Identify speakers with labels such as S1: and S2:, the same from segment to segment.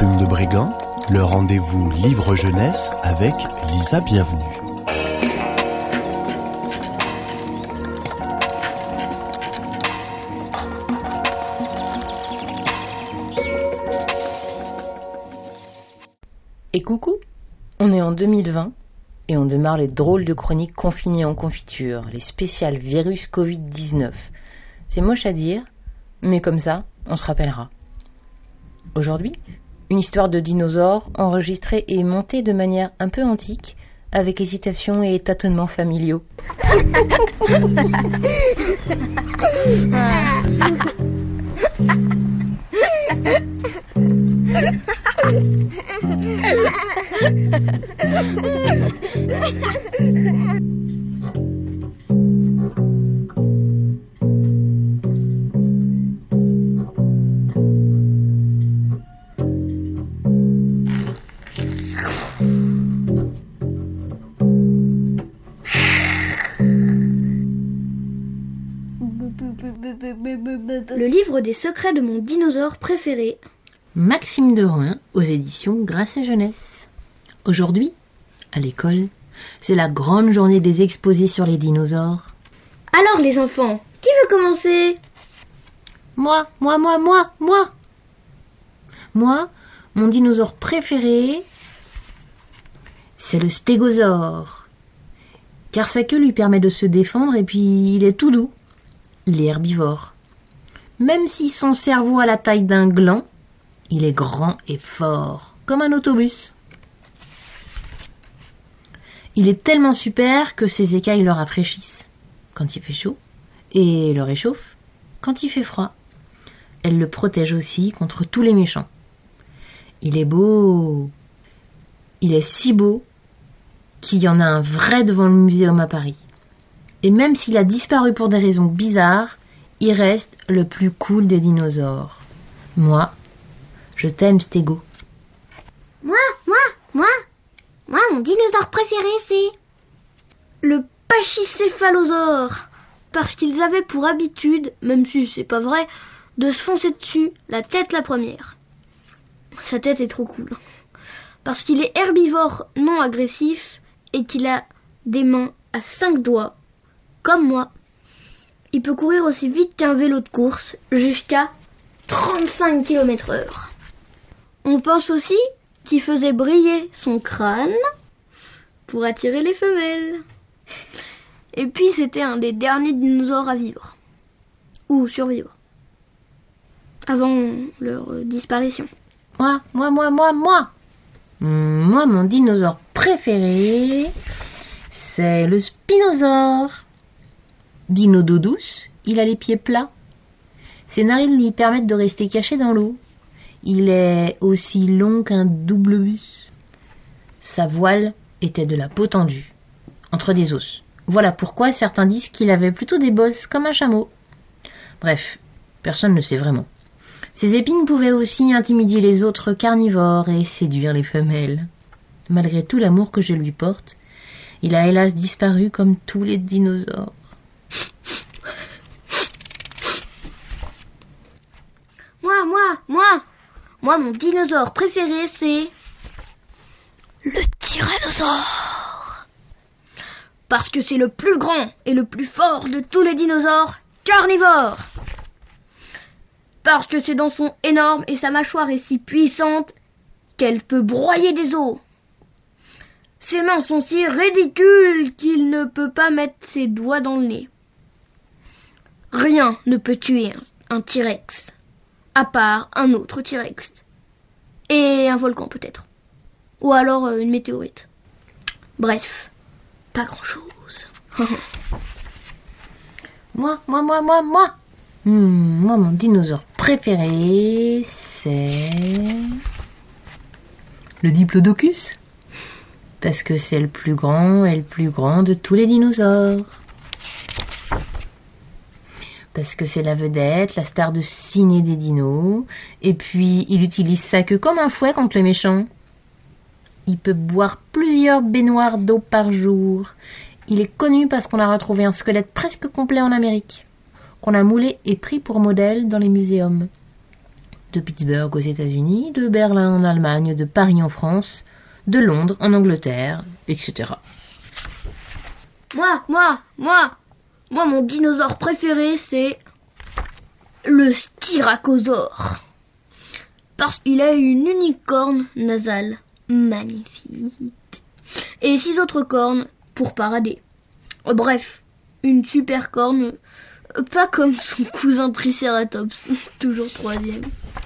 S1: Plume de Brigand, le rendez-vous livre jeunesse avec Lisa Bienvenue.
S2: Et coucou, on est en 2020 et on démarre les drôles de chroniques confinées en confiture, les spéciales virus Covid-19. C'est moche à dire, mais comme ça, on se rappellera. Aujourd'hui, une histoire de dinosaures enregistrée et montée de manière un peu antique, avec hésitation et tâtonnements familiaux.
S3: Le livre des secrets de mon dinosaure préféré.
S2: Maxime de Rouen, aux éditions Grâce à Jeunesse. Aujourd'hui, à l'école, c'est la grande journée des exposés sur les dinosaures.
S3: Alors les enfants, qui veut commencer ?
S2: Moi, mon dinosaure préféré, c'est le stégosaure. Car sa queue lui permet de se défendre et puis il est tout doux. Il est herbivore. Même si son cerveau a la taille d'un gland, il est grand et fort, comme un autobus. Il est tellement super que ses écailles le rafraîchissent quand il fait chaud et le réchauffent quand il fait froid. Elle le protège aussi contre tous les méchants. Il est beau. Il est si beau qu'il y en a un vrai devant le muséum à Paris. Et même s'il a disparu pour des raisons bizarres, il reste le plus cool des dinosaures. Moi, je t'aime, Stégo.
S3: Moi, mon dinosaure préféré, c'est le pachycéphalosaure. Parce qu'ils avaient pour habitude, même si c'est pas vrai, de se foncer dessus, la tête la première. Sa tête est trop cool. Parce qu'il est herbivore non agressif et qu'il a des mains à 5 doigts, comme moi. Il peut courir aussi vite qu'un vélo de course, jusqu'à 35 km/h. On pense aussi qu'il faisait briller son crâne pour attirer les femelles. Et puis c'était un des derniers dinosaures à vivre. Ou survivre. Avant leur disparition.
S2: Moi, mon dinosaure préféré, c'est le spinosaure. Dino d'eau douce, il a les pieds plats. Ses narines lui permettent de rester caché dans l'eau. Il est aussi long qu'un double bus. Sa voile était de la peau tendue, entre des os. Voilà pourquoi certains disent qu'il avait plutôt des bosses comme un chameau. Bref, personne ne sait vraiment. Ses épines pouvaient aussi intimider les autres carnivores et séduire les femelles. Malgré tout l'amour que je lui porte, il a hélas disparu comme tous les dinosaures.
S3: Moi, mon dinosaure préféré, c'est le tyrannosaure. Parce que c'est le plus grand et le plus fort de tous les dinosaures carnivores. Parce que ses dents sont énormes et sa mâchoire est si puissante qu'elle peut broyer des os. Ses mains sont si ridicules qu'il ne peut pas mettre ses doigts dans le nez. Rien ne peut tuer un T-Rex, à part un autre T-Rex. Et un volcan peut-être. Ou alors une météorite. Bref, pas grand-chose.
S2: Moi, mon dinosaure préféré, c'est le Diplodocus. Parce que c'est le plus grand et le plus grand de tous les dinosaures. Parce que c'est la vedette, la star de ciné des dinos. Et puis, il utilise sa queue comme un fouet contre les méchants. Il peut boire plusieurs baignoires d'eau par jour. Il est connu parce qu'on a retrouvé un squelette presque complet en Amérique, qu'on a moulé et pris pour modèle dans les muséums. De Pittsburgh aux États-Unis, de Berlin en Allemagne, de Paris en France, de Londres en Angleterre, etc.
S3: Moi, mon dinosaure préféré, c'est le styracosaure. Parce qu'il a une unique corne nasale magnifique. Et 6 autres cornes pour parader. Bref, une super corne, pas comme son cousin Triceratops, toujours 3e.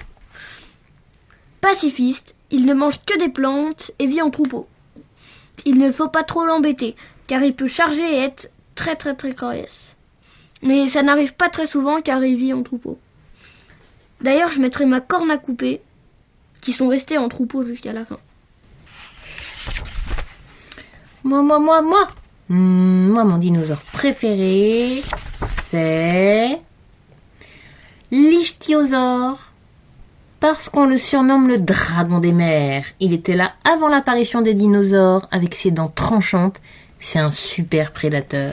S3: Pacifiste, il ne mange que des plantes et vit en troupeau. Il ne faut pas trop l'embêter, car il peut charger et être très coriace. Mais ça n'arrive pas très souvent car il vit en troupeau. D'ailleurs, je mettrai ma corne à couper, qui sont restés en troupeau jusqu'à la fin.
S2: Moi, mon dinosaure préféré, c'est l'ichthyosaure. Parce qu'on le surnomme le dragon des mers. Il était là avant l'apparition des dinosaures, avec ses dents tranchantes. C'est un super prédateur.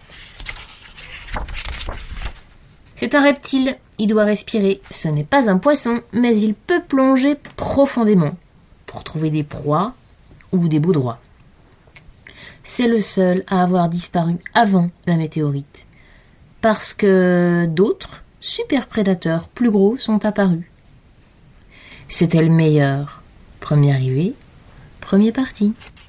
S2: C'est un reptile, il doit respirer. Ce n'est pas un poisson, mais il peut plonger profondément pour trouver des proies ou des baudroies. C'est le seul à avoir disparu avant la météorite. Parce que d'autres super prédateurs plus gros sont apparus. C'était le meilleur. Premier arrivé, premier parti.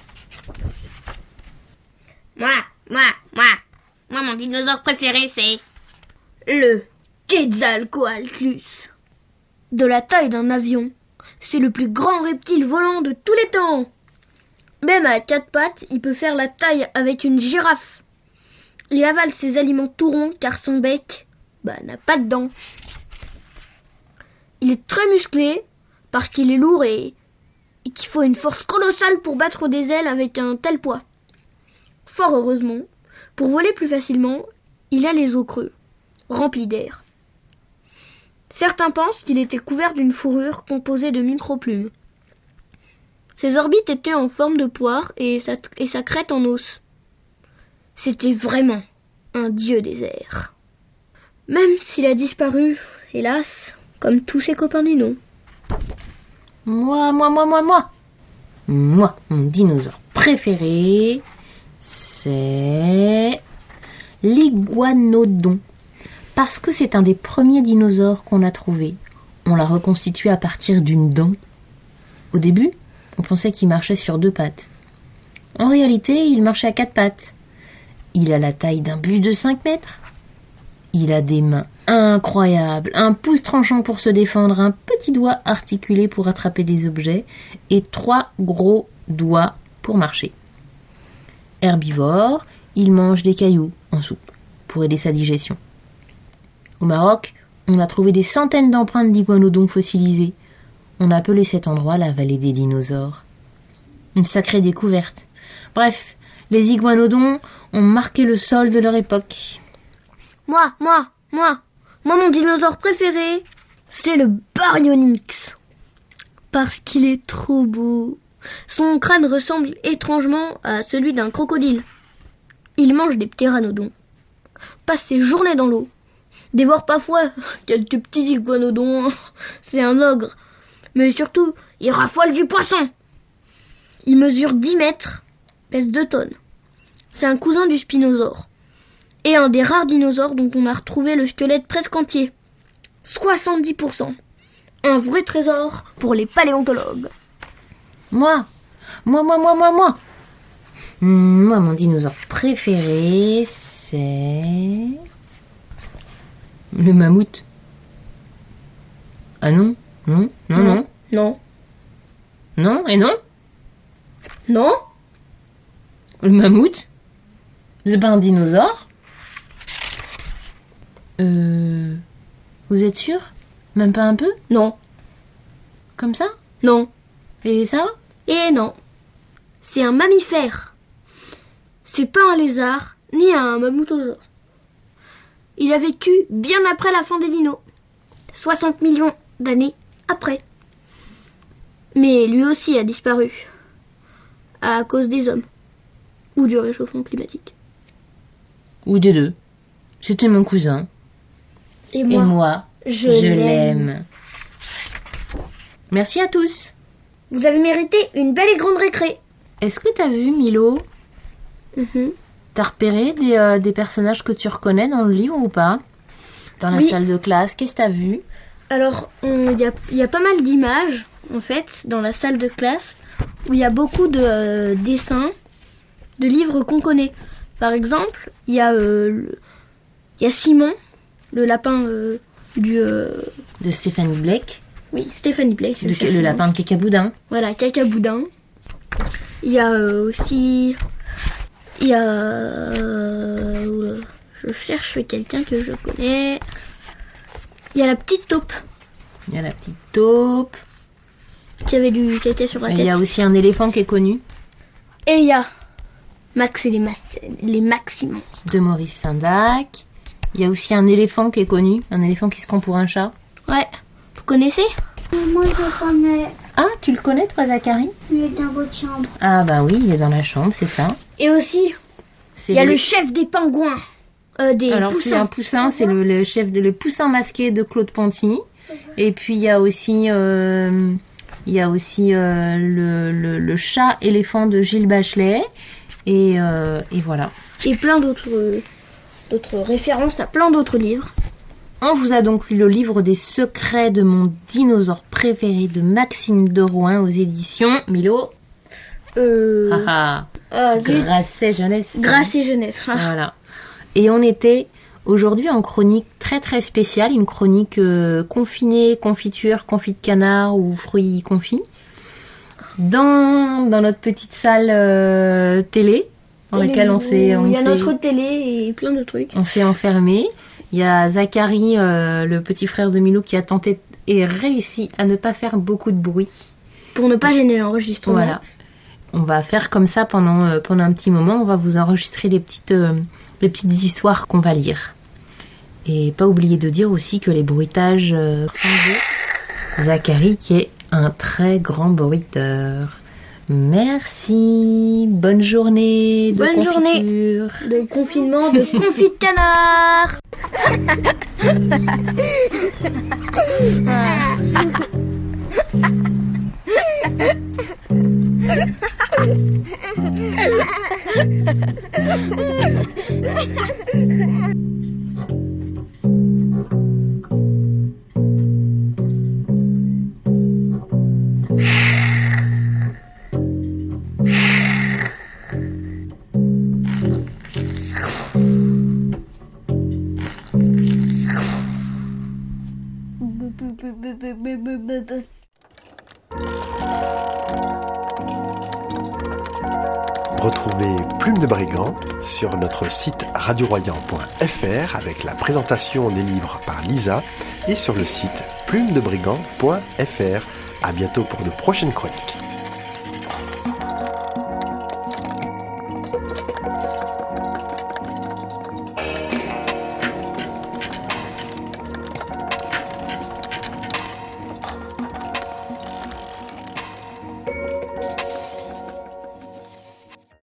S3: Moi, mon dinosaure préféré, c'est le Quetzalcoatlus. De la taille d'un avion, c'est le plus grand reptile volant de tous les temps. Même à 4 pattes, il peut faire la taille avec une girafe. Il avale ses aliments tout ronds car son bec n'a pas de dents. Il est très musclé parce qu'il est lourd et qu'il faut une force colossale pour battre des ailes avec un tel poids. Fort heureusement, pour voler plus facilement, il a les os creux, remplis d'air. Certains pensent qu'il était couvert d'une fourrure composée de microplumes. Ses orbites étaient en forme de poire et sa crête en os. C'était vraiment un dieu des airs. Même s'il a disparu, hélas, comme tous ses copains dinos.
S2: Moi, mon dinosaure préféré, c'est l'iguanodon. Parce que c'est un des premiers dinosaures qu'on a trouvé. On l'a reconstitué à partir d'une dent. Au début, on pensait qu'il marchait sur 2 pattes. En réalité, il marchait à 4 pattes. Il a la taille d'un buste de 5 mètres. Il a des mains incroyables, un pouce tranchant pour se défendre, un petit doigt articulé pour attraper des objets et 3 gros doigts pour marcher. Herbivore, il mange des cailloux en soupe pour aider sa digestion. Au Maroc, on a trouvé des centaines d'empreintes d'iguanodons fossilisés. On a appelé cet endroit la vallée des dinosaures. Une sacrée découverte. Bref, les iguanodons ont marqué le sol de leur époque.
S3: Moi, mon dinosaure préféré, c'est le Baryonyx. Parce qu'il est trop beau. Son crâne ressemble étrangement à celui d'un crocodile. Il mange des ptéranodons, passe ses journées dans l'eau, dévore parfois quelques petits iguanodons, c'est un ogre. Mais surtout, il raffole du poisson. Il mesure 10 mètres, pèse 2 tonnes. C'est un cousin du spinosaure. Et un des rares dinosaures dont on a retrouvé le squelette presque entier. 70%. Un vrai trésor pour les paléontologues.
S2: Moi, mon dinosaure préféré, c'est le mammouth. Ah non. Non et non.
S3: Non.
S2: Le mammouth, c'est pas un dinosaure. Vous êtes sûr? Même pas un peu?
S3: Non.
S2: Comme ça?
S3: Non.
S2: Et ça?
S3: Et non. C'est un mammifère. C'est pas un lézard, ni un mammoutosaure. Il a vécu bien après la fin des dinos. 60 millions d'années après. Mais lui aussi a disparu. À cause des hommes. Ou du réchauffement climatique.
S2: Ou des deux. C'était mon cousin.
S3: Et moi
S2: je l'aime. Merci à tous.
S3: Vous avez mérité une belle et grande récré.
S2: Est-ce que t'as vu, Milo? T'as repéré des personnages que tu reconnais dans le livre ou pas? Dans la salle de classe, qu'est-ce que t'as vu?
S3: Alors, il y a pas mal d'images, en fait, dans la salle de classe, où il y a beaucoup de dessins, de livres qu'on connaît. Par exemple, il y a Simon, le lapin de
S2: Stéphanie Blake.
S3: Oui, Stéphanie Blake.
S2: Le lapin de Cacaboudin.
S3: Voilà, Cacaboudin. Il y a aussi... Il y a... je cherche quelqu'un que je connais. Il y a la petite taupe.
S2: Il y a la petite taupe.
S3: Qui était sur la tête.
S2: Il y a aussi un éléphant qui est connu.
S3: Et il y a Max et les Maximans.
S2: De Maurice Sendak. Il y a aussi un éléphant qui est connu. Un éléphant qui se prend pour un chat.
S3: Ouais. Vous connaissez?
S4: Moi, je connais.
S2: Ah, tu le connais, toi, Zachary?
S4: Il est dans votre chambre.
S2: Ah, bah oui, il est dans la chambre, c'est ça.
S3: Et aussi, il y a le chef des pingouins.
S2: Alors, c'est un poussin, c'est le chef le poussin masqué de Claude Ponty. Et puis, il y a aussi, le chat éléphant de Gilles Bachelet. Et voilà.
S3: Et plein d'autres références à plein d'autres livres.
S2: On vous a donc lu le livre des secrets de mon dinosaure préféré de Maxime de Rouen aux éditions Milo. Grasset Jeunesse.
S3: Grasset Jeunesse.
S2: Voilà. Et on était aujourd'hui en chronique très très spéciale, une chronique confinée, confiture, confit de canard ou fruits confits. Dans notre petite salle télé, dans laquelle il
S3: y a notre télé et plein de trucs.
S2: On s'est enfermé. Il y a Zachary, le petit frère de Milou, qui a tenté et réussi à ne pas faire beaucoup de bruit.
S3: Pour ne pas gêner l'enregistrement.
S2: Voilà. On va faire comme ça pendant un petit moment. On va vous enregistrer les petites histoires qu'on va lire. Et pas oublier de dire aussi que les bruitages sont de Zachary, qui est un très grand bruiteur. Merci. Bonne journée de confiture.
S3: Journée de confinement de confit de canard.
S1: Retrouvez Plume de Brigand sur notre site radioroyan.fr avec la présentation des livres par Lisa et sur le site plumedebrigand.fr. À bientôt pour de prochaines chroniques.